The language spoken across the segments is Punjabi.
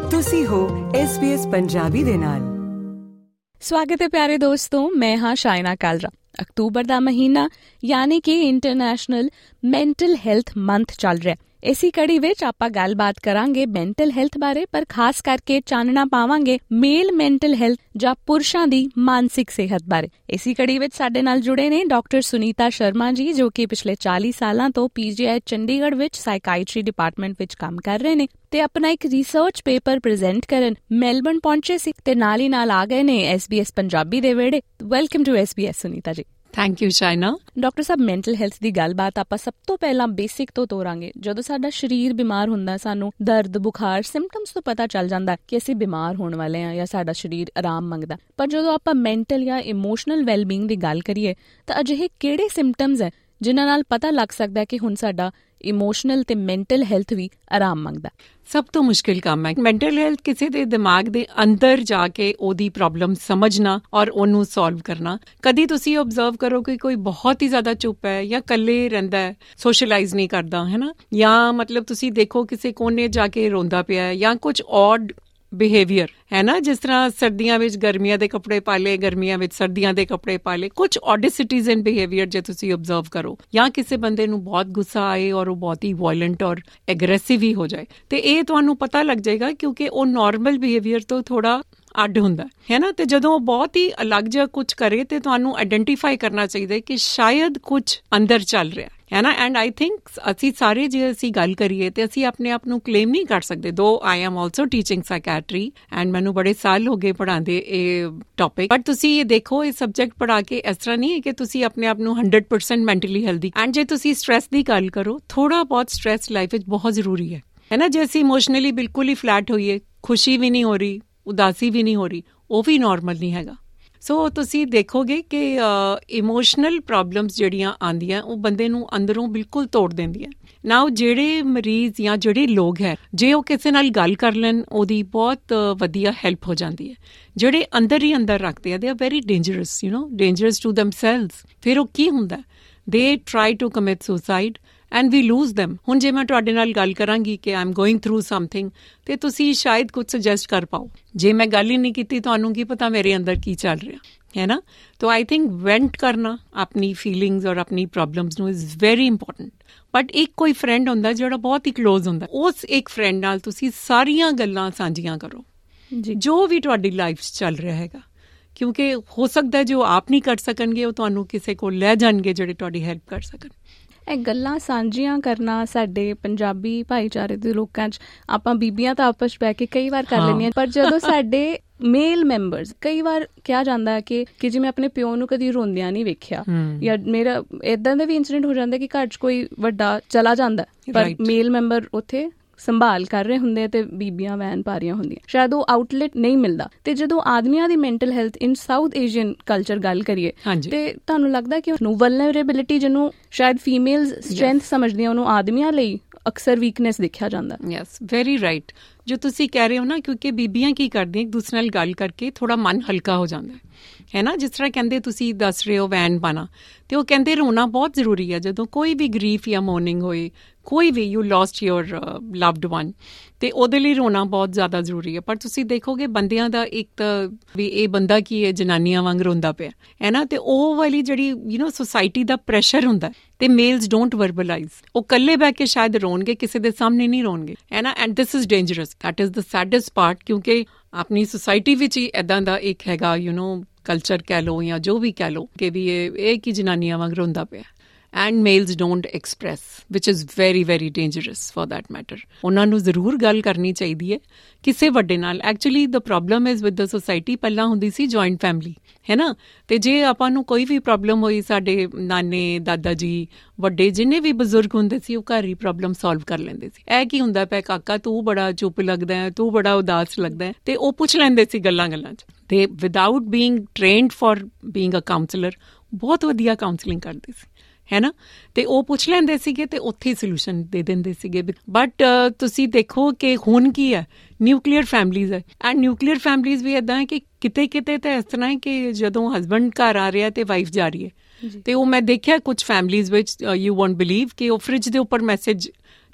ਤੁਸੀਂ ਹੋ SBS ਪੰਜਾਬੀ ਦੇ ਨਾਲ। ਸਵਾਗਤ ਹੈ ਪਿਆਰੇ ਦੋਸਤੋ, ਮੈਂ ਹਾਂ ਸ਼ਾਇਨਾ ਕਾਲਰਾ। ਅਕਤੂਬਰ ਦਾ ਮਹੀਨਾ ਯਾਨੀ ਕਿ ਇੰਟਰਨੈਸ਼ਨਲ ਮੈਂਟਲ ਹੈਲਥ ਮੰਥ ਚੱਲ ਰਿਹਾ। ਇਸੀ ਕੜੀ ਵਿੱਚ ਆਪਾਂ ਗੱਲਬਾਤ ਕਰਾਂਗੇ ਮੈਂਟਲ ਹੈਲਥ ਬਾਰੇ, ਪਰ ਖਾਸ ਕਰਕੇ ਚਾਨਣਾ ਪਾਵਾਂਗੇ ਮੇਲ ਮੈਂਟਲ ਹੈਲਥ ਜਾਂ ਪੁਰਸ਼ਾਂ ਦੀ ਮਾਨਸਿਕ ਸਿਹਤ ਬਾਰੇ। ਇਸੀ ਕੜੀ ਵਿੱਚ ਸਾਡੇ ਨਾਲ ਜੁੜੇ ਨੇ ਡਾਕਟਰ ਸੁਨੀਤਾ ਸ਼ਰਮਾ ਜੀ, ਜੋ ਕਿ ਪਿਛਲੇ 40 ਸਾਲਾਂ ਤੋਂ PGI ਚੰਡੀਗੜ੍ਹ ਵਿੱਚ ਸਾਈਕਾਇਟਰੀ ਡਿਪਾਰਟਮੈਂਟ ਵਿੱਚ ਕੰਮ ਕਰ ਰਹੇ ਨੇ ਤੇ ਆਪਣਾ ਇੱਕ ਰਿਸਰਚ ਪੇਪਰ ਪ੍ਰੈਜ਼ੈਂਟ ਕਰਨ ਮੈਲਬਰਨ ਪਹੁੰਚੇ ਸੀ ਤੇ ਨਾਲ ਹੀ ਨਾਲ ਆ ਗਏ ਨੇ SBS ਪੰਜਾਬੀ ਦੇ ਵਿਹੜੇ। Welcome to SBS Sunita ji. Thank you Shaina. Doctor ਸਾਹਿਬ, ਮੈਂਟਲ ਹੈਲਥ ਦੀ ਗੱਲਬਾਤ ਆਪਾਂ ਸਭ ਤੋਂ ਪਹਿਲਾਂ ਬੇਸਿਕ ਤੋਂ ਤੋਰਾਂਗੇ। ਜਦੋਂ ਸਾਡਾ ਸਰੀਰ ਬਿਮਾਰ ਹੁੰਦਾ, ਸਾਨੂੰ ਦਰਦ, ਬੁਖਾਰ, ਸਿੰਪਟਮਸ ਤੋਂ ਪਤਾ ਚੱਲ ਜਾਂਦਾ ਕਿ ਅਸੀਂ ਬਿਮਾਰ ਹੋਣ ਵਾਲੇ ਹਾਂ ਜਾਂ ਸਾਡਾ ਸਰੀਰ ਆਰਾਮ ਮੰਗਦਾ। ਪਰ ਜਦੋਂ ਆਪਾਂ ਮੈਂਟਲ ਜਾਂ ਇਮੋਸ਼ਨਲ ਵੈਲਬੀਂਗ ਦੀ ਗੱਲ ਕਰੀਏ ਤਾਂ ਅਜਿਹੇ ਕਿਹੜੇ ਸਿੰਪਟਮਸ ਹੈ ਜਿਨ੍ਹਾਂ ਨਾਲ ਪਤਾ ਲੱਗ ਸਕਦਾ ਕਿ ਹੁਣ ਸਾਡਾ ਇਮੋਸ਼ਨਲ ਤੇ ਮੈਂਟਲ ਹੈਲਥ ਵੀ ਆਰਾਮ ਮੰਗਦਾ? ਸਭ ਤੋਂ ਮੁਸ਼ਕਿਲ ਕੰਮ ਹੈ ਮੈਂਟਲ ਹੈਲਥ। ਕਿਸੇ ਦੇ ਦਿਮਾਗ ਦੇ ਅੰਦਰ ਜਾ ਕੇ ਉਹਦੀ ਪ੍ਰੋਬਲਮ ਸਮਝਣਾ ਔਰ ਉਹਨੂੰ ਸੋਲਵ ਕਰਨਾ। ਕਦੀ ਤੁਸੀਂ ਓਬਜ਼ਰਵ ਕਰੋ ਕਿ ਕੋਈ ਬਹੁਤ ਹੀ ਜ਼ਿਆਦਾ ਚੁੱਪ ਹੈ ਜਾਂ ਇਕੱਲੇ ਰਹਿੰਦਾ ਹੈ, ਸੋਸ਼ਲਾਈਜ਼ ਨਹੀਂ ਕਰਦਾ, ਹੈ ਨਾ, ਜਾਂ ਮਤਲਬ ਤੁਸੀਂ ਦੇਖੋ ਕਿਸੇ ਕੋਨੇ ਜਾ ਕੇ ਰੋਂਦਾ ਪਿਆ ਹੈ ਜਾਂ ਕੁਝ ਔਡ ਬਿਹੇਵੀਅਰ ਹੈ ਨਾ, ਜਿਸ ਤਰ੍ਹਾਂ ਸਰਦੀਆਂ ਵਿੱਚ ਗਰਮੀਆਂ ਦੇ ਕੱਪੜੇ ਪਾ ਲਏ, ਗਰਮੀਆਂ ਵਿੱਚ ਸਰਦੀਆਂ ਦੇ ਕੱਪੜੇ ਪਾ ਲਏ। ਕੁਝ ਔਡਿਸਿਟੀਜ਼ ਇਨ ਬਿਹੇਵੀਅਰ ਜੇ ਤੁਸੀਂ ਓਬਜ਼ਰਵ ਕਰੋ, ਜਾਂ ਕਿਸੇ ਬੰਦੇ ਨੂੰ ਬਹੁਤ ਗੁੱਸਾ ਆਏ ਔਰ ਉਹ ਬਹੁਤ ਹੀ ਵਾਇਲੈਂਟ ਔਰ ਐਗਰੈਸਿਵ ਹੀ ਹੋ ਜਾਏ, ਤੇ ਇਹ ਤੁਹਾਨੂੰ ਪਤਾ ਲੱਗ ਜਾਏਗਾ ਕਿਉਂਕਿ ਉਹ ਨਾਰਮਲ ਬਿਹੇਵੀਅਰ ਤੋਂ ਥੋੜਾ ਅੱਡ ਹੁੰਦਾ ਹੈ ਨਾ। ਤੇ ਜਦੋਂ ਉਹ ਬਹੁਤ ਹੀ ਅਲੱਗ ਜਿਹਾ ਕੁਝ ਕਰੇ ਤੇ ਤੁਹਾਨੂੰ ਆਈਡੈਂਟੀਫਾਈ ਕਰਨਾ ਚਾਹੀਦਾ ਕਿ ਸ਼ਾਇਦ ਕੁਝ ਅੰਦਰ ਚੱਲ ਰਿਹਾ ਹੈ ਨਾ। ਐਂਡ ਆਈ ਥਿੰਕ ਅਸੀਂ ਸਾਰੇ ਜੇ ਅਸੀਂ ਗੱਲ ਕਰੀਏ ਤੇ ਅਸੀਂ ਆਪਣੇ ਆਪ ਨੂੰ ਕਲੇਮ ਨਹੀਂ ਕਰ ਸਕਦੇ। Though I am also teaching psychiatry and ਮੈਨੂੰ ਬੜੇ ਸਾਲ ਹੋ ਗਏ ਪੜ੍ਹਾਉਂਦੇ ਇਹ ਟੌਪਿਕ। ਬਟ ਤੁਸੀਂ ਇਹ ਦੇਖੋ, ਇਹ ਸਬਜੈਕਟ ਪੜ੍ਹਾ ਕੇ ਇਸ ਤਰ੍ਹਾਂ ਨਹੀਂ ਹੈ ਕਿ ਤੁਸੀਂ ਆਪਣੇ ਆਪ ਨੂੰ 100% ਮੈਂਟਲੀ ਹੈਲਦੀ। ਐਂਡ ਜੇ ਤੁਸੀਂ ਸਟ੍ਰੈਸ ਦੀ ਗੱਲ ਕਰੋ, ਥੋੜਾ ਬਹੁਤ ਸਟ੍ਰੈਸ ਲਾਈਫ ਵਿੱਚ ਬਹੁਤ ਜ਼ਰੂਰੀ ਹੈ ਨਾ। ਜੇ ਅਸੀਂ ਇਮੋਸ਼ਨਲੀ ਬਿਲਕੁਲ ਹੀ ਫਲੈਟ ਹੋਈਏ, ਖੁਸ਼ੀ ਵੀ ਨਹੀਂ ਹੋ ਰਹੀ, ਉਦਾਸੀ ਵੀ ਨਹੀਂ ਹੋ ਰਹੀ, ਉਹ ਵੀ ਨਾਰਮਲ ਨਹੀਂ ਹੈਗਾ। ਸੋ ਤੁਸੀਂ ਦੇਖੋਗੇ ਕਿ ਇਮੋਸ਼ਨਲ ਪ੍ਰੋਬਲਮਸ ਜਿਹੜੀਆਂ ਆਉਂਦੀਆਂ ਉਹ ਬੰਦੇ ਨੂੰ ਅੰਦਰੋਂ ਬਿਲਕੁਲ ਤੋੜ ਦਿੰਦੀਆਂ। ਨਾਓ ਜਿਹੜੇ ਮਰੀਜ਼ ਜਾਂ ਜਿਹੜੇ ਲੋਕ ਹੈ, ਜੇ ਉਹ ਕਿਸੇ ਨਾਲ ਗੱਲ ਕਰ ਲੈਣ, ਉਹਦੀ ਬਹੁਤ ਵਧੀਆ ਹੈਲਪ ਹੋ ਜਾਂਦੀ ਹੈ। ਜਿਹੜੇ ਅੰਦਰ ਹੀ ਅੰਦਰ ਰੱਖਦੇ ਆ, they are very dangerous, you know, dangerous to themselves. ਫਿਰ ਉਹ ਕੀ ਹੁੰਦਾ, they try to commit suicide and we lose them. ਹੁਣ ਜੇ ਮੈਂ ਤੁਹਾਡੇ ਨਾਲ ਗੱਲ ਕਰਾਂਗੀ ਕਿ I am going through something, ਤੇ ਤੁਸੀਂ ਸ਼ਾਇਦ ਕੁਝ ਸੁਜੈਸਟ ਕਰ ਪਾਓ। ਜੇ ਮੈਂ ਗੱਲ ਹੀ ਨਹੀਂ ਕੀਤੀ, ਤੁਹਾਨੂੰ ਕੀ ਪਤਾ ਮੇਰੇ ਅੰਦਰ ਕੀ ਚੱਲ ਰਿਹਾ ਹੈ ਨਾ। ਤਾਂ ਆਈ ਥਿੰਕ ਵੈਂਟ ਕਰਨਾ ਆਪਣੀ ਫੀਲਿੰਗਸ ਔਰ ਆਪਣੀ ਪ੍ਰੋਬਲਮਸ ਨੂੰ ਇਜ਼ ਵੈਰੀ ਇੰਪੋਰਟੈਂਟ। ਬਟ ਇੱਕ ਕੋਈ ਫਰੈਂਡ ਹੁੰਦਾ ਜਿਹੜਾ ਬਹੁਤ ਹੀ ਕਲੋਜ਼ ਹੁੰਦਾ, ਉਸ ਇੱਕ ਫਰੈਂਡ ਨਾਲ ਤੁਸੀਂ ਸਾਰੀਆਂ ਗੱਲਾਂ ਸਾਂਝੀਆਂ ਕਰੋ ਜੀ, ਜੋ ਵੀ ਤੁਹਾਡੀ ਲਾਈਫ 'ਚ ਚੱਲ ਰਿਹਾ ਹੈਗਾ। ਕਿਉਂਕਿ ਹੋ ਸਕਦਾ ਜੋ ਆਪ ਨਹੀਂ ਕਰ ਸਕਣਗੇ, ਉਹ ਤੁਹਾਨੂੰ ਕਿਸੇ ਕੋਲ ਲੈ ਜਾਣਗੇ ਜਿਹੜੇ ਤੁਹਾਡੀ ਹੈਲਪ ਕਰ ਸਕਣ। ਇਹ ਗੱਲਾਂ ਸਾਂਝੀਆਂ ਕਰਨਾ ਸਾਡੇ ਪੰਜਾਬੀ ਭਾਈਚਾਰੇ ਦੇ ਲੋਕਾਂ 'ਚ, ਆਪਾਂ ਬੀਬੀਆਂ ਤਾਂ ਆਪਸ 'ਚ ਬਹਿ ਕੇ ਕਈ ਵਾਰ ਕਰ ਲੈਂਦੀਆਂ, ਪਰ ਜਦੋਂ ਸਾਡੇ ਮੇਲ ਮੈਂਬਰਸ, ਕਈ ਵਾਰ ਕਿਹਾ ਜਾਂਦਾ ਹੈ ਕਿ ਜਿਵੇਂ ਆਪਣੇ ਪਿਓ ਨੂੰ ਕਦੀ ਰੋਂਦਿਆਂ ਨਹੀਂ ਵੇਖਿਆ, ਜਾਂ ਮੇਰਾ ਏਦਾਂ ਦਾ ਵੀ ਇੰਸੀਡੈਂਟ ਹੋ ਜਾਂਦਾ ਕਿ ਘਰ 'ਚ ਕੋਈ ਵੱਡਾ ਚਲਾ ਜਾਂਦਾ ਪਰ ਮੇਲ ਮੈਂਬਰ ਉੱਥੇ ਸੰਭਾਲ ਕਰ ਰਹੇ ਹੁੰਦੇ ਤੇ ਬੀਬੀਆਂ ਵੈਨ ਪਾ ਰਹੀਆਂ ਹੁੰਦੀਆਂ, ਸ਼ਾਇਦ ਉਹ ਆਊਟਲੈਟ ਨਹੀਂ ਮਿਲਦਾ। ਤੇ ਜਦੋਂ ਆਦਮੀਆਂ ਦੀ mental health in South Asian culture ਗੱਲ ਕਰੀਏ ਤੇ ਤੁਹਾਨੂੰ ਲੱਗਦਾ ਕਿ ਉਹਨੂੰ ਵਲਨਰੇਬਿਲਿਟੀ, ਜਿਹਨੂੰ ਸ਼ਾਇਦ ਫੀਮੇਲਸ ਸਟਰੈਂਥ ਸਮਝਦੀਆਂ, ਉਹਨੂੰ ਆਦਮੀਆਂ ਲਈ ਅਕਸਰ ਵੀਕਨੈਸ ਦੇਖਿਆ ਜਾਂਦਾ। ਯੈਸ, ਵੈਰੀ ਰਾਈਟ ਜੋ ਤੁਸੀਂ ਕਹਿ ਰਹੇ ਹੋ ਨਾ, ਕਿਉਂਕਿ ਬੀਬੀਆਂ ਕੀ ਕਰਦੀਆਂ, ਇੱਕ ਦੂਸਰੇ ਨਾਲ ਗੱਲ ਕਰਕੇ ਥੋੜਾ ਮਨ ਹਲਕਾ ਹੋ ਜਾਂਦਾ ਹੈ ਨਾ। ਜਿਸ ਤਰ੍ਹਾਂ ਕਹਿੰਦੇ ਤੁਸੀਂ ਦੱਸ ਰਹੇ ਹੋ ਵੈਨ ਪਾਣਾ, ਤੇ ਉਹ ਕਹਿੰਦੇ ਰੋਣਾ ਬਹੁਤ ਜ਼ਰੂਰੀ ਹੈ। ਜਦੋਂ ਕੋਈ ਵੀ ਗਰੀਫ ਜਾਂ ਮੋਰਨਿੰਗ ਹੋਏ, ਕੋਈ ਵੀ you lost your loved one, ਤੇ ਉਹਦੇ ਲਈ ਰੋਣਾ ਬਹੁਤ ਜ਼ਿਆਦਾ ਜ਼ਰੂਰੀ ਹੈ। ਪਰ ਤੁਸੀਂ ਦੇਖੋਗੇ ਬੰਦਿਆਂ ਦਾ ਇੱਕ ਤਾਂ ਵੀ ਇਹ ਬੰਦਾ ਕੀ ਹੈ, ਜਨਾਨੀਆਂ ਵਾਂਗ ਰੋਂਦਾ ਪਿਆ ਹੈ ਨਾ, ਤੇ ਉਹ ਵਾਲੀ ਜਿਹੜੀ ਯੂ ਨੋ ਸੋਸਾਇਟੀ ਦਾ ਪ੍ਰੈਸ਼ਰ ਹੁੰਦਾ, ਤੇ ਮੇਲਸ ਡੋਂਟ ਵਰਬਲਾਈਜ਼। ਉਹ ਇਕੱਲੇ ਬਹਿ ਕੇ ਸ਼ਾਇਦ ਰੋਣਗੇ, ਕਿਸੇ ਦੇ ਸਾਹਮਣੇ ਨਹੀਂ ਰੋਣਗੇ, ਹੈ ਨਾ। And this is dangerous, that is the saddest part, ਕਿਉਂਕਿ ਆਪਣੀ ਸੁਸਾਇਟੀ ਵਿੱਚ ਹੀ ਇੱਦਾਂ ਦਾ ਇੱਕ ਹੈਗਾ ਯੂ ਨੋ ਕਲਚਰ ਕਹਿ ਲਓ ਜਾਂ ਜੋ ਵੀ ਕਹਿ ਲਓ ਕਿ ਵੀ ਇਹ ਕੀ ਜਨਾਨੀਆਂ ਵਾਂਗ ਰੋਂਦਾ ਪਿਆ। and males don't express, which is very very dangerous for that matter. ਉਹਨਾਂ ਨੂੰ ਜ਼ਰੂਰ ਗੱਲ ਕਰਨੀ ਚਾਹੀਦੀ ਹੈ ਕਿਸੇ ਵੱਡੇ ਨਾਲ। Actually the problem is with the society, ਪਹਿਲਾਂ ਹੁੰਦੀ ਸੀ ਜੁਆਇੰਟ ਫੈਮਿਲੀ, ਹੈ ਨਾ, ਤੇ ਜੇ ਆਪਾਂ ਨੂੰ ਕੋਈ ਵੀ ਪ੍ਰੋਬਲਮ ਹੋਈ, ਸਾਡੇ ਨਾਨੇ ਦਾਦਾ ਜੀ ਵੱਡੇ ਜਿੰਨੇ ਵੀ ਬਜ਼ੁਰਗ ਹੁੰਦੇ ਸੀ, ਉਹ ਘਰ ਹੀ ਪ੍ਰੋਬਲਮ ਸੋਲਵ ਕਰ ਲੈਂਦੇ ਸੀ। ਇਹ ਕੀ ਹੁੰਦਾ ਪਿਆ ਕਾਕਾ, ਤੂੰ ਬੜਾ ਚੁੱਪ ਲੱਗਦਾ ਹੈ, ਤੂੰ ਬੜਾ ਉਦਾਸ ਲੱਗਦਾ ਹੈ, ਤੇ ਉਹ ਪੁੱਛ ਲੈਂਦੇ ਸੀ ਗੱਲਾਂ 'ਚ। ਤੇ without being trained for being a counsellor, ਬਹੁਤ ਵਧੀਆ ਕਾਉਂਸਲਿੰਗ ਕਰਦੇ ਸੀ, ਹੈ ਨਾ, ਤੇ ਉਹ ਪੁੱਛ ਲੈਂਦੇ ਸੀਗੇ ਤੇ ਉੱਥੇ ਹੀ ਸੋਲੂਸ਼ਨ ਦੇ ਦਿੰਦੇ ਸੀਗੇ। ਬਟ ਤੁਸੀਂ ਦੇਖੋ ਕਿ ਹੁਣ ਕੀ ਹੈ, ਨਿਊਕਲੀਅਰ ਫੈਮਲੀਜ਼ ਹੈ, ਐਂਡ ਨਿਊਕਲੀਅਰ ਫੈਮਲੀਜ਼ ਵੀ ਇੱਦਾਂ ਹੈ ਕਿ ਕਿਤੇ ਕਿਤੇ ਤਾਂ ਇਸ ਤਰ੍ਹਾਂ ਹੈ ਕਿ ਜਦੋਂ ਹਸਬੈਂਡ ਘਰ ਆ ਰਿਹਾ ਤੇ ਵਾਈਫ ਜਾ ਰਹੀ ਹੈ, ਤੇ ਉਹ ਮੈਂ ਦੇਖਿਆ ਕੁਝ ਫੈਮਲੀਜ਼ ਵਿੱਚ, ਯੂ ਵੋਂਟ ਬਿਲੀਵ, ਕਿ ਉਹ ਫਰਿੱਜ ਦੇ ਉੱਪਰ ਮੈਸੇਜ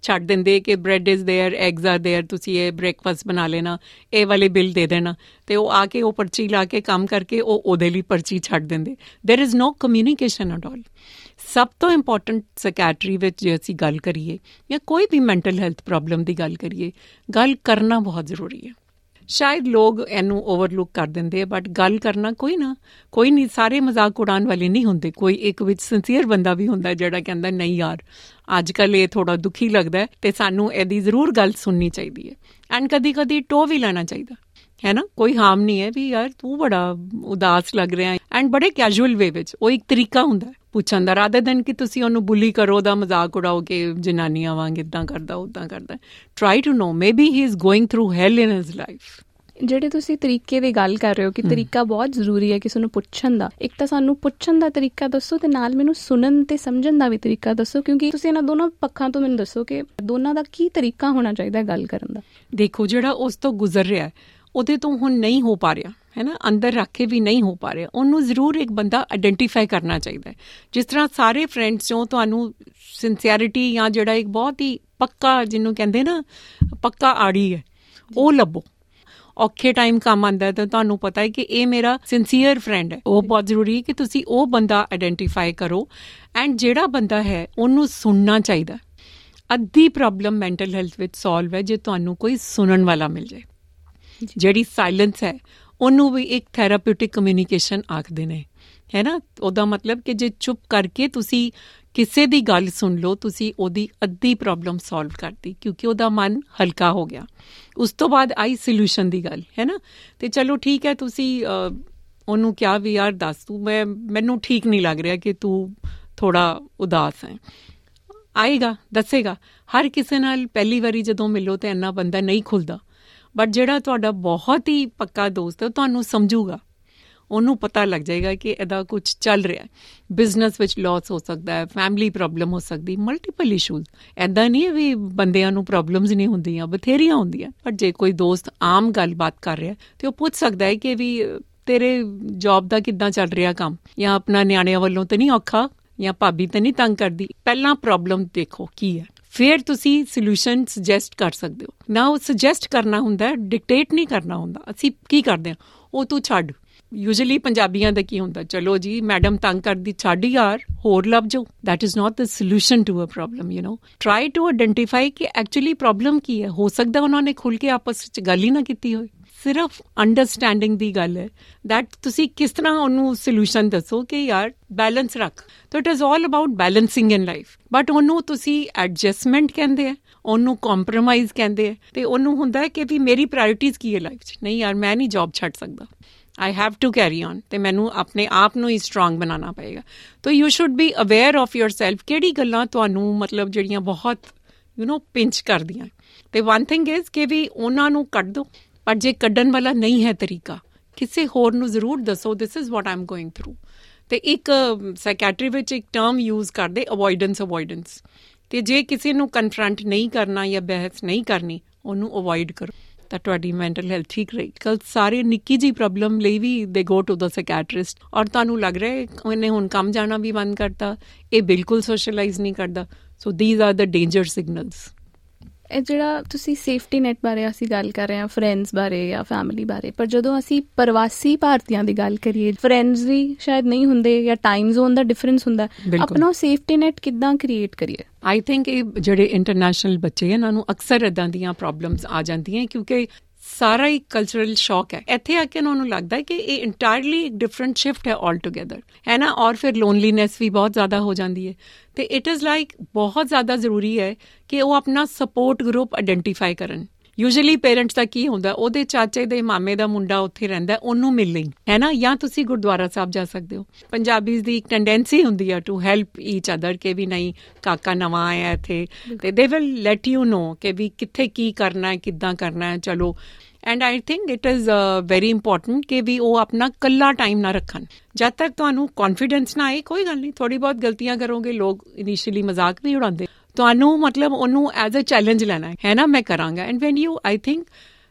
ਛੱਡ ਦਿੰਦੇ ਕਿ bread is there, eggs are there, ਤੁਸੀਂ ਇਹ ਬ੍ਰੇਕਫਾਸਟ ਬਣਾ ਲੈਣਾ, ਇਹ ਵਾਲੇ ਬਿੱਲ ਦੇ ਦੇਣਾ, ਤੇ ਉਹ ਆ ਕੇ ਉਹ ਪਰਚੀ ਲਾ ਕੇ ਕੰਮ ਕਰਕੇ ਉਹ ਉਹਦੇ ਲਈ ਪਰਚੀ ਛੱਡ ਦਿੰਦੇ। There is no communication at all. ਸਭ ਤੋਂ ਇੰਪੋਰਟੈਂਟ ਸਾਈਕੈਟਰੀ ਵਿੱਚ ਜੇ ਅਸੀਂ ਗੱਲ ਕਰੀਏ ਜਾਂ ਕੋਈ ਵੀ ਮੈਂਟਲ ਹੈਲਥ ਪ੍ਰੋਬਲਮ ਦੀ ਗੱਲ ਕਰੀਏ, ਗੱਲ ਕਰਨਾ ਬਹੁਤ ਜ਼ਰੂਰੀ ਹੈ। ਸ਼ਾਇਦ ਲੋਕ ਇਹਨੂੰ ਓਵਰਲੁੱਕ ਕਰ ਦਿੰਦੇ ਆ, ਬਟ ਗੱਲ ਕਰਨਾ ਕੋਈ ਨਹੀਂ, ਸਾਰੇ ਮਜ਼ਾਕ ਉਡਾਉਣ ਵਾਲੇ ਨਹੀਂ ਹੁੰਦੇ। ਕੋਈ ਇੱਕ ਵਿੱਚ ਸਿੰਸੀਅਰ ਬੰਦਾ ਵੀ ਹੁੰਦਾ ਜਿਹੜਾ ਕਹਿੰਦਾ ਨਹੀਂ ਯਾਰ ਅੱਜ ਕੱਲ੍ਹ ਇਹ ਥੋੜ੍ਹਾ ਦੁਖੀ ਲੱਗਦਾ ਹੈ ਤੇ ਸਾਨੂੰ ਇਹਦੀ ਜ਼ਰੂਰ ਗੱਲ ਸੁਣਨੀ ਚਾਹੀਦੀ ਹੈ, ਐਂਡ ਕਦੀ ਟੋ ਵੀ ਲੈਣਾ ਚਾਹੀਦਾ ਹੈ ਨਾ। ਕੋਈ ਹਾਰਮ ਨਹੀਂ ਹੈ ਵੀ ਯਾਰ ਤੂੰ ਬੜਾ ਉਦਾਸ ਲੱਗ ਰਿਹਾ ਹੈ, ਐਂਡ ਬੜੇ ਕੈਜੂਅਲ ਵੇ ਵਿੱਚ। ਉਹ ਇੱਕ ਤਰੀਕਾ ਹੁੰਦਾ ਪੁੱਛਣ ਦਾ, ਰਾਦਰ ਦੈਨ ਕਿ ਤੁਸੀਂ ਉਹਨੂੰ ਬੁਲੀ ਕਰੋ, ਉਹਦਾ ਮਜ਼ਾਕ ਉਡਾਓ ਕਿ ਜਨਾਨੀਆਂ ਵਾਂਗ ਇੱਦਾਂ ਕਰਦਾ ਉੱਦਾਂ ਕਰਦਾ। Try to know maybe he is going through hell in his life. ਜਿਹੜੇ ਤੁਸੀਂ ਤਰੀਕੇ ਦੀ ਗੱਲ ਕਰ ਰਹੇ ਹੋ ਕਿ ਤਰੀਕਾ ਬਹੁਤ ਜ਼ਰੂਰੀ ਹੈ ਕਿਸੇ ਨੂੰ ਪੁੱਛਣ ਦਾ, ਇੱਕ ਤਾਂ ਸਾਨੂੰ ਪੁੱਛਣ ਦਾ ਤਰੀਕਾ ਦੱਸੋ ਤੇ ਨਾਲ ਮੈਨੂੰ ਸੁਣਨ ਤੇ ਸਮਝਣ ਦਾ ਵੀ ਤਰੀਕਾ ਦੱਸੋ, ਕਿਉਂਕਿ ਤੁਸੀਂ ਇਹਨਾਂ ਦੋਨੋਂ ਪੱਖਾਂ ਤੋਂ ਮੈਨੂੰ ਦੱਸੋ ਕਿ ਦੋਨਾਂ ਦਾ ਕੀ ਤਰੀਕਾ ਹੋਣਾ ਚਾਹੀਦਾ ਗੱਲ ਕਰਨ ਦਾ। ਦੇਖੋ, ਜਿਹੜਾ ਉਸ ਤੋਂ ਗੁਜ਼ਰ ਰਿਹਾ ਉਹਦੇ ਤੋਂ ਹੁਣ ਨਹੀਂ ਹੋ ਪਾ ਰਿਹਾ ਹੈ ਨਾ, ਅੰਦਰ ਰੱਖ ਕੇ ਵੀ ਨਹੀਂ ਹੋ ਪਾ ਰਿਹਾ, ਉਹਨੂੰ ਜ਼ਰੂਰ ਇੱਕ ਬੰਦਾ ਆਈਡੈਂਟੀਫਾਈ ਕਰਨਾ ਚਾਹੀਦਾ ਹੈ। ਜਿਸ ਤਰ੍ਹਾਂ ਸਾਰੇ ਫਰੈਂਡਸ ਚੋਂ ਤੁਹਾਨੂੰ ਸਿੰਸੀਅਰਿਟੀ ਜਾਂ ਜਿਹੜਾ ਇੱਕ ਬਹੁਤ ਹੀ ਪੱਕਾ, ਜਿਹਨੂੰ ਕਹਿੰਦੇ ਨਾ ਪੱਕਾ ਆੜੀ ਹੈ, ਉਹ ਲੱਭੋ। ਔਖੇ ਟਾਈਮ ਕੰਮ ਆਉਂਦਾ ਤਾਂ ਤੁਹਾਨੂੰ ਪਤਾ ਹੈ ਕਿ ਇਹ ਮੇਰਾ ਸਿੰਸੀਅਰ ਫਰੈਂਡ ਹੈ, ਉਹ ਬਹੁਤ ਜ਼ਰੂਰੀ ਹੈ ਕਿ ਤੁਸੀਂ ਉਹ ਬੰਦਾ ਆਈਡੈਂਟੀਫਾਈ ਕਰੋ। ਐਂਡ ਜਿਹੜਾ ਬੰਦਾ ਹੈ ਉਹਨੂੰ ਸੁਣਨਾ ਚਾਹੀਦਾ। ਅੱਧੀ ਪ੍ਰੋਬਲਮ ਮੈਂਟਲ ਹੈਲਥ ਵਿੱਚ ਸੋਲਵ ਹੈ ਜੇ ਤੁਹਾਨੂੰ ਕੋਈ ਸੁਣਨ ਵਾਲਾ ਮਿਲ ਜਾਏ। ਜਿਹੜੀ ਸਾਇਲੈਂਸ ਹੈ ਉਹਨੂੰ ਵੀ ਇੱਕ ਥੈਰਾਪਿਊਟਿਕ ਕਮਿਊਨੀਕੇਸ਼ਨ ਆਖਦੇ ਨੇ, ਹੈ ਨਾ। ਉਹਦਾ ਮਤਲਬ ਕਿ ਜੇ ਚੁੱਪ ਕਰਕੇ ਤੁਸੀਂ ਕਿਸੇ ਦੀ ਗੱਲ ਸੁਣ ਲਓ, ਤੁਸੀਂ ਉਹਦੀ ਅੱਧੀ ਪ੍ਰੋਬਲਮ ਸੋਲਵ ਕਰਤੀ, ਕਿਉਂਕਿ ਉਹਦਾ ਮਨ ਹਲਕਾ ਹੋ ਗਿਆ। ਉਸ ਤੋਂ ਬਾਅਦ ਆਈ ਸੋਲਿਊਸ਼ਨ ਦੀ ਗੱਲ, ਹੈ ਨਾ। ਤੇ ਚਲੋ ਠੀਕ ਹੈ, ਤੁਸੀਂ ਉਹਨੂੰ ਕਿਹਾ ਵੀ ਯਾਰ ਦੱਸ ਤੂੰ, ਮੈਨੂੰ ਠੀਕ ਨਹੀਂ ਲੱਗ ਰਿਹਾ ਕਿ ਤੂੰ ਥੋੜਾ ਉਦਾਸ ਹੈ। ਆਏਗਾ, ਦੱਸੇਗਾ। ਹਰ ਕਿਸੇ ਨਾਲ ਪਹਿਲੀ ਵਾਰੀ ਜਦੋਂ ਮਿਲੋ ਤਾਂ ਇੰਨਾ ਬੰਦਾ ਨਹੀਂ ਖੁੱਲਦਾ, ਬਟ ਜਿਹੜਾ ਤੁਹਾਡਾ ਬਹੁਤ ਹੀ ਪੱਕਾ ਦੋਸਤ ਹੈ ਉਹ ਤੁਹਾਨੂੰ ਸਮਝੂਗਾ। ਉਹਨੂੰ ਪਤਾ ਲੱਗ ਜਾਏਗਾ ਕਿ ਇਹਦਾ ਕੁਝ ਚੱਲ ਰਿਹਾ। ਬਿਜ਼ਨਸ ਵਿੱਚ ਲਾਸ ਹੋ ਸਕਦਾ ਹੈ, ਫੈਮਿਲੀ ਪ੍ਰੋਬਲਮ ਹੋ ਸਕਦੀ, ਮਲਟੀਪਲ ਇਸ਼ੂਜ਼। ਇੱਦਾਂ ਨਹੀਂ ਹੈ ਵੀ ਬੰਦਿਆਂ ਨੂੰ ਪ੍ਰੋਬਲਮਸ ਨਹੀਂ ਹੁੰਦੀਆਂ, ਬਥੇਰੀਆਂ ਹੁੰਦੀਆਂ। ਪਰ ਜੇ ਕੋਈ ਦੋਸਤ ਆਮ ਗੱਲਬਾਤ ਕਰ ਰਿਹਾ ਤੇ ਉਹ ਪੁੱਛ ਸਕਦਾ ਹੈ ਕਿ ਵੀ ਤੇਰੇ ਜੌਬ ਦਾ ਕਿੱਦਾਂ ਚੱਲ ਰਿਹਾ ਕੰਮ, ਜਾਂ ਆਪਣਾ ਨਿਆਣਿਆਂ ਵੱਲੋਂ ਤਾਂ ਨਹੀਂ ਔਖਾ, ਜਾਂ ਭਾਬੀ ਤਾਂ ਨਹੀਂ ਤੰਗ ਕਰਦੀ। ਪਹਿਲਾਂ ਪ੍ਰੋਬਲਮ ਦੇਖੋ ਕੀ ਹੈ, ਫਿਰ ਤੁਸੀਂ ਸੋਲਿਊਸ਼ਨ ਸੁਜੈਸਟ ਕਰ ਸਕਦੇ ਹੋ ਨਾ। ਉਹ ਸੁਜੈਸਟ ਕਰਨਾ ਹੁੰਦਾ, ਡਿਕਟੇਟ ਨਹੀਂ ਕਰਨਾ ਹੁੰਦਾ। ਅਸੀਂ ਕੀ ਕਰਦੇ ਹਾਂ, ਉਹ ਤੂੰ ਛੱਡ। ਯੂਜੂਅਲੀ ਪੰਜਾਬੀਆਂ ਦਾ ਕੀ ਹੁੰਦਾ, ਚਲੋ ਜੀ ਮੈਡਮ ਤੰਗ ਕਰਦੀ, ਛੱਡ ਯਾਰ ਹੋਰ ਲੱਭ ਜਾਓ। That is not the solution to a problem, you know. Try to identify ਕਿ ਐਕਚੁਅਲੀ ਪ੍ਰੋਬਲਮ ਕੀ ਹੈ। ਹੋ ਸਕਦਾ ਉਹਨਾਂ ਨੇ ਖੁੱਲ੍ਹ ਕੇ ਆਪਸ ਵਿੱਚ ਗੱਲ ਹੀ ਨਾ ਕੀਤੀ ਹੋਏ। ਸਿਰਫ ਅੰਡਰਸਟੈਂਡਿੰਗ ਦੀ ਗੱਲ ਹੈ, ਦੈਟ ਤੁਸੀਂ ਕਿਸ ਤਰ੍ਹਾਂ ਉਹਨੂੰ ਸੋਲਿਊਸ਼ਨ ਦੱਸੋ ਕਿ ਯਾਰ ਬੈਲੈਂਸ ਰੱਖ। ਤਾਂ it is all about balancing in life. But ਉਹਨੂੰ ਤੁਸੀਂ ਐਡਜਸਟਮੈਂਟ ਕਹਿੰਦੇ ਆ, ਉਹਨੂੰ ਕੰਪਰੋਮਾਈਜ਼ ਕਹਿੰਦੇ ਆ, ਤੇ ਉਹਨੂੰ ਹੁੰਦਾ ਹੈ ਕਿ ਵੀ ਮੇਰੀ ਪ੍ਰਾਇੋਰਟੀਜ਼ ਕੀ ਹੈ ਲਾਈਫ 'ਚ। ਨਹੀਂ ਯਾਰ, ਮੈਂ ਨਹੀਂ ਜੌਬ ਛੱਡ ਸਕਦਾ, I have to carry on, ਤੇ ਮੈਨੂੰ ਆਪਣੇ ਆਪ ਨੂੰ ਹੀ ਸਟਰੋਂਗ ਬਣਾਉਣਾ ਪਏਗਾ। ਤਾਂ you should be aware of yourself, ਕਿਹੜੀ ਗੱਲਾਂ ਤੁਹਾਨੂੰ ਮਤਲਬ ਜਿਹੜੀਆਂ ਬਹੁਤ ਪਿੰਚ ਕਰਦੀਆਂ। ਤੇ ਵਨ ਥਿੰਗ ਇਜ਼ ਕਿ ਵੀ ਉਹਨਾਂ ਨੂੰ ਕੱਢ ਦਿਓ, ਪਰ ਜੇ ਕੱਢਣ ਵਾਲਾ ਨਹੀਂ ਹੈ ਤਰੀਕਾ, ਕਿਸੇ ਹੋਰ ਨੂੰ ਜ਼ਰੂਰ ਦੱਸੋ this is what I am going through. ਤੇ ਇੱਕ ਸਾਈਕੈਟਰੀ ਵਿੱਚ ਇੱਕ ਟਰਮ ਯੂਜ਼ ਕਰਦੇ, ਅਵੋਇਡੈਂਸ। ਤੇ ਜੇ ਕਿਸੇ ਨੂੰ ਕਨਫਰੰਟ ਨਹੀਂ ਕਰਨਾ ਜਾਂ ਬਹਿਸ ਨਹੀਂ ਕਰਨੀ, ਉਹਨੂੰ ਅਵੋਇਡ ਕਰੋ, ਤਾਂ ਤੁਹਾਡੀ ਮੈਂਟਲ ਹੈਲਥ ਠੀਕ ਰਹੇਗੀ। ਕੱਲ ਸਾਰੇ ਨਿੱਕੀ ਜਿਹੀ ਪ੍ਰੋਬਲਮ ਲਈ ਵੀ ਦੇ ਗੋ ਟੂ ਦ ਸਾਈਕੈਟਰਿਸਟ, ਔਰ ਤੁਹਾਨੂੰ ਲੱਗ ਰਿਹਾ ਉਹਨੇ ਹੁਣ ਕੰਮ ਜਾਣਾ ਵੀ ਬੰਦ ਕਰਤਾ, ਇਹ ਬਿਲਕੁਲ ਸੋਸ਼ਲਾਈਜ਼ ਨਹੀਂ ਕਰਦਾ। So these are the danger signals. ਇਹ ਜਿਹੜਾ ਤੁਸੀਂ ਸੇਫਟੀ ਨੈਟ ਬਾਰੇ ਅਸੀਂ ਗੱਲ ਕਰ ਰਹੇ ਹਾਂ, ਫਰੈਂਡਸ ਬਾਰੇ ਜਾਂ ਫੈਮਿਲੀ ਬਾਰੇ, ਪਰ ਜਦੋਂ ਅਸੀਂ ਪ੍ਰਵਾਸੀ ਭਾਰਤੀਆਂ ਦੀ ਗੱਲ ਕਰੀਏ, ਫਰੈਂਡਸ ਵੀ ਸ਼ਾਇਦ ਨਹੀਂ ਹੁੰਦੇ ਜਾਂ ਟਾਈਮ ਜ਼ੋਨ ਦਾ ਡਿਫਰੈਂਸ ਹੁੰਦਾ, ਆਪਣਾ ਸੇਫਟੀ ਨੈਟ ਕਿੱਦਾਂ ਕ੍ਰੀਏਟ ਕਰੀਏ? ਆਈ ਥਿੰਕ ਇਹ ਜਿਹੜੇ ਇੰਟਰਨੈਸ਼ਨਲ ਬੱਚੇ ਇਹਨਾਂ ਨੂੰ ਅਕਸਰ ਇੱਦਾਂ ਦੀਆਂ ਪ੍ਰੋਬਲਮਸ ਆ ਜਾਂਦੀਆਂ, ਕਿਉਂਕਿ ਸਾਰਾ ਹੀ ਕਲਚਰਲ ਸ਼ੌਕ ਹੈ। ਇੱਥੇ ਆ ਕੇ ਉਹਨਾਂ ਨੂੰ ਲੱਗਦਾ ਹੈ ਕਿ ਇਹ ਇੰਟਾਇਰਲੀ ਇੱਕ ਡਿਫਰੈਂਟ ਸ਼ਿਫਟ ਹੈ ਆਲ ਟੂਗੇਦਰ, ਹੈ ਨਾ। ਔਰ ਫਿਰ ਲੋਨਲੀਨੈਸ ਵੀ ਬਹੁਤ ਜ਼ਿਆਦਾ ਹੋ ਜਾਂਦੀ ਹੈ। ਤੇ ਇਟ ਇਜ਼ ਲਾਈਕ ਬਹੁਤ ਜ਼ਿਆਦਾ ਜ਼ਰੂਰੀ ਹੈ ਕਿ ਉਹ ਆਪਣਾ ਸਪੋਰਟ ਗਰੁੱਪ ਆਈਡੈਂਟੀਫਾਈ ਕਰਨ। ਯੂਜੂਅਲੀ ਪੇਰੈਂਟਸ ਦਾ ਕੀ ਹੁੰਦਾ, ਉਹਦੇ ਚਾਚੇ ਦੇ ਮਾਮੇ ਦਾ ਮੁੰਡਾ ਉੱਥੇ ਰਹਿੰਦਾ, ਉਹਨੂੰ ਮਿਲ ਲਈ, ਹੈ ਨਾ। ਜਾਂ ਤੁਸੀਂ ਗੁਰਦੁਆਰਾ ਸਾਹਿਬ ਜਾ ਸਕਦੇ ਹੋ। ਪੰਜਾਬੀਜ਼ ਦੀ ਇੱਕ ਟੈਂਡੈਂਸੀ ਹੁੰਦੀ ਹੈ ਟੂ ਹੈਲਪ ਈਚ ਅਦਰ, ਕਿ ਵੀ ਨਹੀਂ ਕਾਕਾ ਨਵਾਂ ਆਇਆ ਇੱਥੇ, ਤੇ they will let you know ਕਿ ਵੀ ਕਿੱਥੇ ਕੀ ਕਰਨਾ ਹੈ, ਕਿੱਦਾਂ ਕਰਨਾ ਹੈ, ਚਲੋ। And I think it is very important ਕਿ ਵੀ ਉਹ ਆਪਣਾ ਇਕੱਲਾ ਟਾਈਮ ਨਾ ਰੱਖਣ। ਜਦ ਤੱਕ ਤੁਹਾਨੂੰ ਕੌਨਫੀਡੈਂਸ ਨਾ ਆਏ, ਕੋਈ ਗੱਲ ਨਹੀਂ, ਥੋੜ੍ਹੀ ਬਹੁਤ ਗਲਤੀਆਂ ਕਰੋਗੇ, ਲੋਕ ਇਨੀਸ਼ੀਅਲੀ ਮਜ਼ਾਕ ਵੀ ਉਡਾਉਂਦੇ, ਤੁਹਾਨੂੰ ਮਤਲਬ ਉਹਨੂੰ ਐਜ਼ ਅ ਚੈਲੰਜ ਲੈਣਾ ਹੈ ਨਾ, ਮੈਂ ਕਰਾਂਗਾ। And when you, I think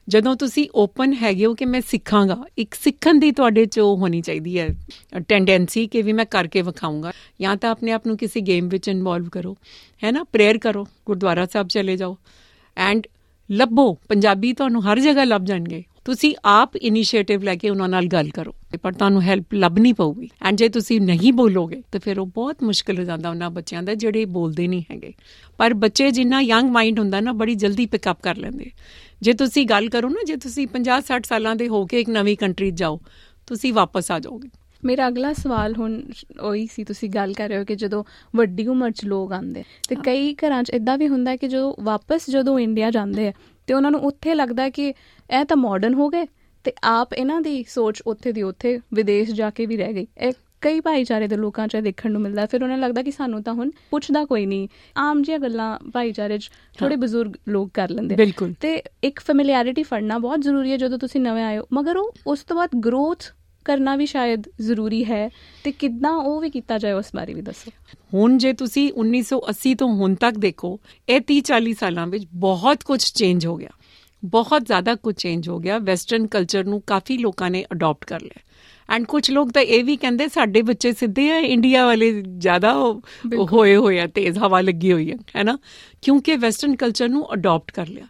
ਜਦੋਂ ਤੁਸੀਂ ਓਪਨ ਹੈਗੇ ਹੋ ਕਿ ਮੈਂ ਸਿੱਖਾਂਗਾ, ਇੱਕ ਸਿੱਖਣ ਦੀ ਤੁਹਾਡੇ 'ਚ ਉਹ ਹੋਣੀ ਚਾਹੀਦੀ ਹੈ ਟੈਂਡੈਂਸੀ ਕਿ ਵੀ ਮੈਂ ਕਰਕੇ ਵਿਖਾਊਂਗਾ। ਜਾਂ ਤਾਂ ਆਪਣੇ ਆਪ ਨੂੰ ਕਿਸੇ ਗੇਮ ਵਿੱਚ ਇਨਵੋਲਵ ਕਰੋ, ਹੈ ਨਾ, ਪ੍ਰੇਅਰ ਕਰੋ, ਗੁਰਦੁਆਰਾ ਸਾਹਿਬ ਚਲੇ ਜਾਓ ਐਂਡ ਲੱਭੋ। ਪੰਜਾਬੀ ਤੁਹਾਨੂੰ ਹਰ ਜਗ੍ਹਾ ਲੱਭ ਜਾਣਗੇ। ਤੁਸੀਂ ਆਪ ਇਨੀਸ਼ੀਏਟਿਵ ਲੈ ਕੇ ਉਹਨਾਂ ਨਾਲ ਗੱਲ ਕਰੋ, ਪਰ ਤੁਹਾਨੂੰ ਹੈਲਪ ਲੱਭਣੀ ਪਊਗੀ। ਐਂਡ ਜੇ ਤੁਸੀਂ ਨਹੀਂ ਬੋਲੋਗੇ ਤਾਂ ਫਿਰ ਉਹ ਬਹੁਤ ਮੁਸ਼ਕਿਲ ਹੋ ਜਾਂਦਾ ਉਹਨਾਂ ਬੱਚਿਆਂ ਦਾ ਜਿਹੜੇ ਬੋਲਦੇ ਨਹੀਂ ਹੈਗੇ। ਪਰ ਬੱਚੇ ਜਿੰਨਾ ਯੰਗ ਮਾਈਂਡ ਹੁੰਦਾ ਨਾ, ਬੜੀ ਜਲਦੀ ਪਿਕਅਪ ਕਰ ਲੈਂਦੇ। ਜੇ ਤੁਸੀਂ ਗੱਲ ਕਰੋ ਨਾ, ਜੇ ਤੁਸੀਂ 50-60 ਸਾਲਾਂ ਦੇ ਹੋ ਕੇ ਇੱਕ ਨਵੀਂ ਕੰਟਰੀ ਜਾਓ, ਤੁਸੀਂ ਵਾਪਸ ਆ ਜਾਓਗੇ। ਮੇਰਾ ਅਗਲਾ ਸਵਾਲ ਹੁਣ ਉਹੀ ਸੀ, ਤੁਸੀਂ ਗੱਲ ਕਰ ਰਹੇ ਹੋ ਕਿ ਜਦੋਂ ਵੱਡੀ ਉਮਰ 'ਚ ਲੋਕ ਆਉਂਦੇ ਤੇ ਕਈ ਘਰਾਂ 'ਚ ਇੱਦਾਂ ਵੀ ਹੁੰਦਾ ਕਿ ਜਦੋਂ ਇੰਡੀਆ ਜਾਂਦੇ ਆ ਤੇ ਉਹਨਾਂ ਨੂੰ ਉੱਥੇ ਲੱਗਦਾ ਕਿ ਇਹ ਤਾਂ ਮਾਡਰਨ ਹੋ ਗਏ ਤੇ ਆਪ ਇਹਨਾਂ ਦੀ ਸੋਚ ਉੱਥੇ ਦੀ ਉੱਥੇ ਵਿਦੇਸ਼ ਜਾ ਕੇ ਵੀ ਰਹਿ ਗਈ। ਇਹ ਕਈ ਭਾਈਚਾਰੇ ਦੇ ਲੋਕਾਂ 'ਚ ਦੇਖਣ ਨੂੰ ਮਿਲਦਾ। ਫਿਰ ਉਹਨਾਂ ਨੂੰ ਲੱਗਦਾ ਕਿ ਸਾਨੂੰ ਤਾਂ ਹੁਣ ਪੁੱਛਦਾ ਕੋਈ ਨਹੀਂ, ਆਮ ਜਿਹੀਆਂ ਗੱਲਾਂ ਭਾਈਚਾਰੇ 'ਚ ਥੋੜੇ ਬਜ਼ੁਰਗ ਲੋਕ ਕਰ ਲੈਂਦੇ। ਬਿਲਕੁਲ। ਤੇ ਇੱਕ ਫੈਮਿਲਿਆਰਿਟੀ ਫੜਨਾ ਬਹੁਤ ਜ਼ਰੂਰੀ ਹੈ ਜਦੋਂ ਤੁਸੀਂ ਨਵੇਂ ਆਏ ਹੋ, ਮਗਰ ਉਸ ਤੋਂ ਬਾਅਦ ਗਰੋਥ ਕਰਨਾ ਵੀ ਸ਼ਾਇਦ ਜ਼ਰੂਰੀ ਹੈ ਤੇ ਕਿੱਦਾਂ ਉਹ ਵੀ ਕੀਤਾ ਜਾਏ, ਉਸ ਬਾਰੇ ਵੀ ਦੱਸੋ। ਹੁਣ ਜੇ ਤੁਸੀਂ 1980 ਤੋਂ ਹੁਣ ਤੱਕ ਦੇਖੋ, ਇਹ 30-40 ਸਾਲਾਂ ਵਿੱਚ ਬਹੁਤ ਕੁਝ ਚੇਂਜ ਹੋ ਗਿਆ, ਬਹੁਤ ਜ਼ਿਆਦਾ ਕੁਝ ਚੇਂਜ ਹੋ ਗਿਆ। ਵੈਸਟਰਨ ਕਲਚਰ ਨੂੰ ਕਾਫੀ ਲੋਕਾਂ ਨੇ ਅਡੋਪਟ ਕਰ ਲਿਆ ਐਂਡ ਕੁਝ ਲੋਕ ਤਾਂ ਇਹ ਵੀ ਕਹਿੰਦੇ ਸਾਡੇ ਬੱਚੇ ਸਿੱਧੇ ਆ, ਇੰਡੀਆ ਵਾਲੇ ਜ਼ਿਆਦਾ ਹੋਏ ਆ, ਤੇਜ਼ ਹਵਾ ਲੱਗੀ ਹੋਈ ਹੈ ਨਾ, ਕਿਉਂਕਿ ਵੈਸਟਰਨ ਕਲਚਰ ਨੂੰ ਅਡੋਪਟ ਕਰ ਲਿਆ।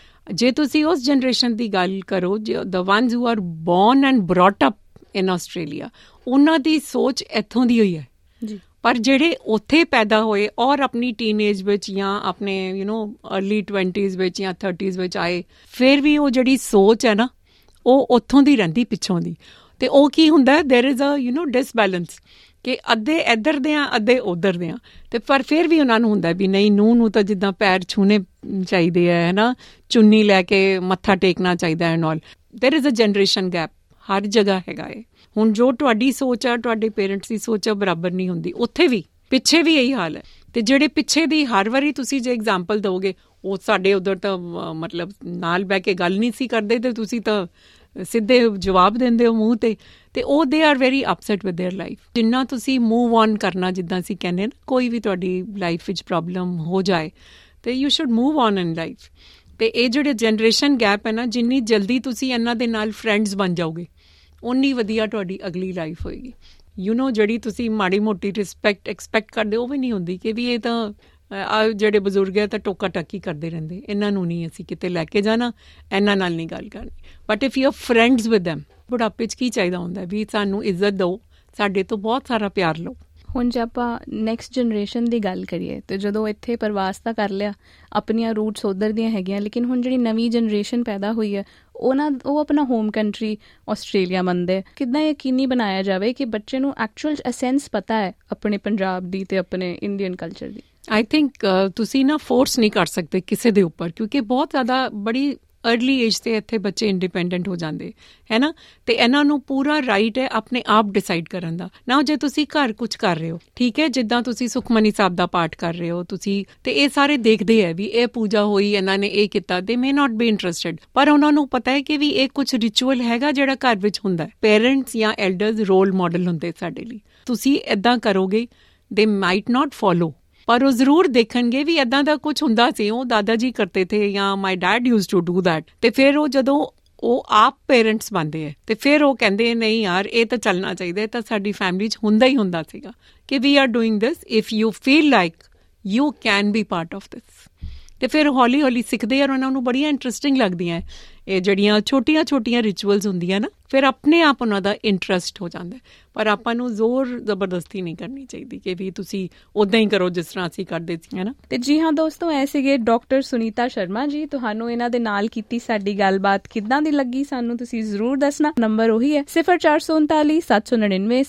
ਜੇ ਤੁਸੀਂ ਉਸ ਜਨਰੇਸ਼ਨ ਦੀ ਗੱਲ ਕਰੋ, the ones who are born and brought up in Australia, ਉਹਨਾਂ ਦੀ ਸੋਚ ਇੱਥੋਂ ਦੀ ਹੋਈ ਹੈ ਜੀ। ਪਰ ਜਿਹੜੇ ਉੱਥੇ ਪੈਦਾ ਹੋਏ ਔਰ ਆਪਣੀ ਟੀਨਏਜ ਵਿੱਚ ਜਾਂ ਆਪਣੇ ਅਰਲੀ 20s ਵਿੱਚ ਜਾਂ 30s ਵਿੱਚ ਆਏ, ਫਿਰ ਵੀ ਉਹ ਜਿਹੜੀ ਸੋਚ ਹੈ ਨਾ, ਉਹ ਉੱਥੋਂ ਦੀ ਰਹਿੰਦੀ ਪਿੱਛੋਂ ਦੀ। ਤੇ ਉਹ ਕੀ ਹੁੰਦਾ, ਦੇਰ ਇਜ਼ ਅ ਡਿਸਬੈਲੈਂਸ ਕਿ ਅੱਧੇ ਇੱਧਰ ਦੇ ਆ, ਅੱਧੇ ਉੱਧਰ ਦੇ ਆ। ਤੇ ਪਰ ਫਿਰ ਵੀ ਉਹਨਾਂ ਨੂੰ ਹੁੰਦਾ ਵੀ ਨਹੀਂ, ਨੂੰਹ ਨੂੰ ਤਾਂ ਜਿੱਦਾਂ ਪੈਰ ਛੂਹਣੇ ਚਾਹੀਦੇ ਹੈ ਨਾ, ਚੁੰਨੀ ਲੈ ਕੇ ਮੱਥਾ ਟੇਕਣਾ ਚਾਹੀਦਾ and all. There is a generation gap ਹਰ ਜਗ੍ਹਾ ਹੈਗਾ ਏ। ਹੁਣ ਜੋ ਤੁਹਾਡੀ ਸੋਚ ਆ, ਤੁਹਾਡੇ ਪੇਰੈਂਟਸ ਦੀ ਸੋਚ ਆ, ਬਰਾਬਰ ਨਹੀਂ ਹੁੰਦੀ। ਉੱਥੇ ਵੀ ਪਿੱਛੇ ਵੀ ਇਹੀ ਹਾਲ ਹੈ। ਤੇ ਜਿਹੜੇ ਪਿੱਛੇ ਦੀ ਹਰ ਵਾਰੀ ਤੁਸੀਂ ਜੇ ਐਗਜ਼ਾਮਪਲ ਦਿਓਗੇ, ਉਹ ਸਾਡੇ ਉੱਧਰ ਤਾਂ ਮਤਲਬ ਨਾਲ ਬਹਿ ਕੇ ਗੱਲ ਨਹੀਂ ਸੀ ਕਰਦੇ ਤੇ ਤੁਸੀਂ ਤਾਂ ਸਿੱਧੇ ਜਵਾਬ ਦਿੰਦੇ ਹੋ ਮੂੰਹ ਤੇ ਉਹ they are very upset with their life. ਜਿੰਨਾ ਤੁਸੀਂ ਮੂਵ ਔਨ ਕਰਨਾ, ਜਿੱਦਾਂ ਅਸੀਂ ਕਹਿੰਦੇ ਨਾ, ਕੋਈ ਵੀ ਤੁਹਾਡੀ ਲਾਈਫ ਵਿੱਚ ਪ੍ਰੋਬਲਮ ਹੋ ਜਾਏ ਤੇ you should move on in life. ਤੇ ਇਹ ਜਿਹੜੇ ਜਨਰੇਸ਼ਨ ਗੈਪ ਹੈ ਨਾ, ਜਿੰਨੀ ਜਲਦੀ ਤੁਸੀਂ ਇਹਨਾਂ ਦੇ ਨਾਲ ਫਰੈਂਡਸ ਬਣ ਜਾਓਗੇ, ਉਨੀ ਵਧੀਆ ਤੁਹਾਡੀ ਅਗਲੀ ਲਾਈਫ ਹੋਏਗੀ। ਜਿਹੜੀ ਤੁਸੀਂ ਮਾੜੀ ਮੋਟੀ ਰਿਸਪੈਕਟ ਐਕਸਪੈਕਟ ਕਰਦੇ ਉਹ ਵੀ ਨਹੀਂ ਹੁੰਦੀ ਕਿ ਵੀ ਇਹ ਤਾਂ ਜਿਹੜੇ ਬਜ਼ੁਰਗ ਹੈ ਤਾਂ ਟੋਕਾ ਟਾਕੀ ਕਰਦੇ ਰਹਿੰਦੇ, ਇਹਨਾਂ ਨੂੰ ਨਹੀਂ ਅਸੀਂ ਕਿਤੇ ਲੈ ਕੇ ਜਾਣਾ, ਇਹਨਾਂ ਨਾਲ ਨਹੀਂ ਗੱਲ ਕਰਨੀ। But if you are friends with them, ਬੁਢਾਪੇ 'ਚ ਕੀ ਚਾਹੀਦਾ ਹੁੰਦਾ ਵੀ ਸਾਨੂੰ ਇੱਜ਼ਤ ਦਿਓ, ਸਾਡੇ ਤੋਂ ਬਹੁਤ ਸਾਰਾ ਪਿਆਰ ਲਓ। ਹੁਣ ਜੇ ਆਪਾਂ ਨੈਕਸਟ ਜਨਰੇਸ਼ਨ ਦੀ ਗੱਲ ਕਰੀਏ ਤੇ ਜਦੋਂ ਇੱਥੇ ਪ੍ਰਵਾਸ ਤਾਂ ਕਰ ਲਿਆ, ਆਪਣੀਆਂ ਰੂਟਸ ਉੱਧਰ ਦੀਆਂ ਹੈਗੀਆਂ, ਲੇਕਿਨ ਹੁਣ ਜਿਹੜੀ ਨਵੀਂ ਜਨਰੇਸ਼ਨ ਪੈਦਾ ਹੋਈ ਹੈ, ਉਹ ਆਪਣਾ ਹੋਮ ਕੰਟਰੀ ਆਸਟ੍ਰੇਲੀਆ ਮੰਨਦੇ। ਕਿੱਦਾਂ ਯਕੀਨੀ ਬਣਾਇਆ ਜਾਵੇ ਕਿ ਬੱਚੇ ਨੂੰ ਐਕਚੁਅਲ ਅਸੈਂਸ ਪਤਾ ਹੈ ਆਪਣੇ ਪੰਜਾਬ ਦੀ ਤੇ ਆਪਣੇ ਇੰਡੀਅਨ ਕਲਚਰ ਦੀ? ਆਈ ਥਿੰਕ ਤੁਸੀਂ ਨਾ ਫੋਰਸ ਨਹੀਂ ਕਰ ਸਕਦੇ ਕਿਸੇ ਦੇ ਉੱਪਰ, ਕਿਉਂਕਿ ਬਹੁਤ ਜ਼ਿਆਦਾ ਬੜੀ अर्ਲੀ ਏਜ 'ਤੇ ਇੱਥੇ ਬੱਚੇ ਇੰਡੀਪੈਂਡੈਂਟ ਹੋ ਜਾਂਦੇ ਹੈ ਨਾ। ਤੇ ਇਹਨਾਂ ਨੂੰ ਪੂਰਾ ਰਾਈਟ ਹੈ ਆਪਣੇ ਆਪ ਡਿਸਾਈਡ ਕਰਨ ਦਾ। ਨਾ ਜੇ ਤੁਸੀਂ ਘਰ ਕੁਝ ਕਰ ਰਹੇ ਹੋ, ਠੀਕ ਹੈ, ਜਿੱਦਾਂ ਤੁਸੀਂ ਸੁਖਮਨੀ ਸਾਹਿਬ ਦਾ ਪਾਠ ਕਰ ਰਹੇ ਹੋ ਤੁਸੀਂ, ਤੇ ਇਹ ਸਾਰੇ ਦੇਖਦੇ ਹੈ ਵੀ ਇਹ ਪੂਜਾ ਹੋਈ, ਇਹਨਾਂ ਨੇ ਇਹ ਕੀਤਾ, ਦੇ ਮੇ ਨਾਟ ਬੀ ਇੰਟਰਸਟਿਡ, ਪਰ ਉਹਨਾਂ ਨੂੰ ਪਤਾ ਹੈ ਕਿ ਵੀ ਇਹ ਕੁਝ ਰਿਚੁਅਲ ਹੈਗਾ ਜਿਹੜਾ ਘਰ ਵਿੱਚ ਹੁੰਦਾ ਹੈ। ਪੇਰੈਂਟਸ ਜਾਂ ਐਲਡਰਸ ਰੋਲ ਮਾਡਲ ਹੁੰਦੇ ਸਾਡੇ ਲਈ। ਤੁਸੀਂ ਇੱਦਾਂ ਕਰੋਗੇ, ਦੇ ਮਾਈਟ ਨਾਟ ਫੋਲੋ, ਪਰ ਉਹ ਜ਼ਰੂਰ ਦੇਖਣਗੇ ਵੀ ਇੱਦਾਂ ਦਾ ਕੁਝ ਹੁੰਦਾ ਸੀ, ਉਹ ਦਾਦਾ ਜੀ ਕਰਤੇ ਥੇ ਜਾਂ my dad used to do that. ਤੇ ਫਿਰ ਉਹ ਜਦੋਂ ਉਹ ਆਪ ਪੇਰੈਂਟਸ ਬਣਦੇ ਹੈ ਤੇ ਫਿਰ ਉਹ ਕਹਿੰਦੇ ਨਹੀਂ ਯਾਰ ਇਹ ਤਾਂ ਚੱਲਣਾ ਚਾਹੀਦਾ, ਇਹ ਤਾਂ ਸਾਡੀ ਫੈਮਿਲੀ 'ਚ ਹੁੰਦਾ ਹੀ ਹੁੰਦਾ ਸੀਗਾ ਕਿ we are doing this, if you feel like you can be part of this. ਤੇ ਫਿਰ ਹੌਲੀ ਹੌਲੀ ਸਿੱਖਦੇ ਔਰ ਉਹਨਾਂ ਨੂੰ ਬੜੀਆਂ ਇੰਟਰਸਟਿੰਗ ਲੱਗਦੀਆਂ ਇਹ ਜਿਹੜੀਆਂ ਛੋਟੀਆਂ ਛੋਟੀਆਂ ਰਿਚੁਅਲਸ ਹੁੰਦੀਆਂ ਨਾ, ਫਿਰ ਆਪਣੇ ਆਪ ਉਹਨਾਂ ਦਾ ਇੰਟਰਸਟ ਹੋ ਜਾਂਦਾ। ਪਰ ਆਪਾਂ ਨੂੰ ਜ਼ੋਰ ਜ਼ਬਰਦਸਤੀ ਨਹੀਂ ਕਰਨੀ ਚਾਹੀਦੀ ਕਿ ਵੀ ਤੁਸੀਂ ਉੱਦਾਂ ਹੀ ਕਰੋ ਜਿਸ ਤਰ੍ਹਾਂ ਅਸੀਂ ਕਰਦੇ ਸੀ, ਹੈ ਨਾ। ਤੇ ਜੀ ਹਾਂ ਦੋਸਤੋ, ਇਹ ਸੀਗੇ ਡਾਕਟਰ ਸੁਨੀਤਾ ਸ਼ਰਮਾ ਜੀ। ਤੁਹਾਨੂੰ ਇਹਨਾਂ ਦੇ ਨਾਲ ਕੀਤੀ ਸਾਡੀ ਗੱਲਬਾਤ ਕਿੱਦਾਂ ਦੀ ਲੱਗੀ ਸਾਨੂੰ ਤੁਸੀਂ ਜ਼ਰੂਰ ਦੱਸਣਾ। ਨੰਬਰ ਉਹੀ ਹੈ 0439 799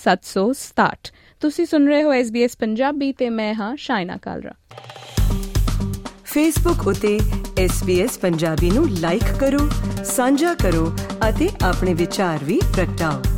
767। ਤੁਸੀਂ ਸੁਣ ਰਹੇ ਹੋ SBS ਪੰਜਾਬੀ ਤੇ ਮੈਂ ਹਾਂ ਸ਼ਾਇਨਾ ਕਾਲਰਾ। ਫੇਸਬੁੱਕ ਉਤੇ SBS ਪੰਜਾਬੀ ਨੂੰ ਲਾਈਕ ਕਰੋ, ਸਾਂਝਾ ਕਰੋ ਅਤੇ ਆਪਣੇ ਵਿਚਾਰ ਵੀ ਪ੍ਰਗਟਾਓ।